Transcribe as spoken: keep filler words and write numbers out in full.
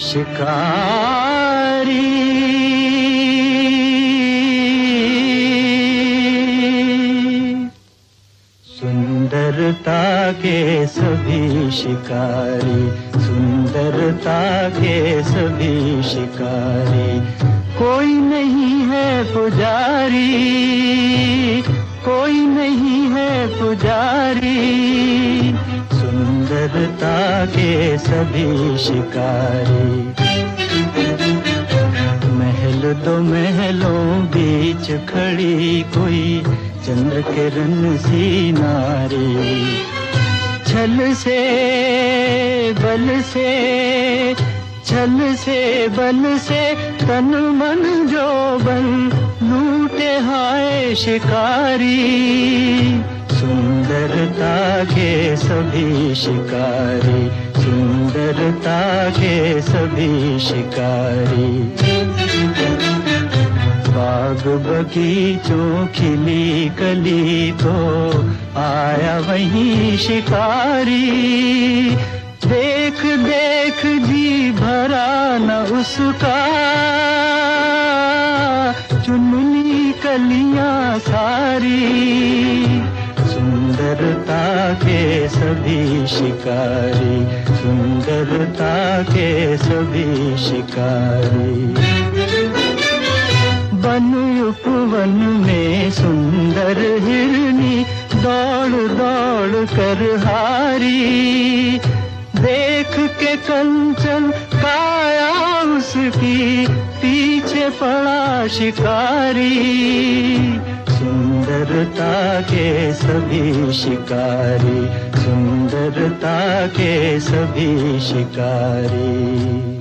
शिकारी सुंदरता के सभी शिकारी, सुंदरता के सभी शिकारी, कोई नहीं है पुजारी, कोई नहीं है पुजारी, सुंदरता के सभी शिकारी। महल दो महलों बीच खड़ी कोई चंद्र किरण सी नारी, छल से बल से, छल से बल से तन मन जो बन लूटे हाय शिकारी, सुंदरता के सभी शिकारी, सुंदरता के सभी शिकारी। बाग बगीचों खिली कली तो आया वहीं शिकारी, देख देख जी भरा न उसका, चुन ली कलियां सारी, सुंदरता के सभी शिकारी, सुंदरता के सभी शिकारी। वन उपवन में सुंदर हिरनी दौड़ दौड़ कर हारी, देख के कंचन काया उसकी पीछे पड़ा शिकारी, सुंदरता के सभी शिकारी, सुंदरता के सभी शिकारी।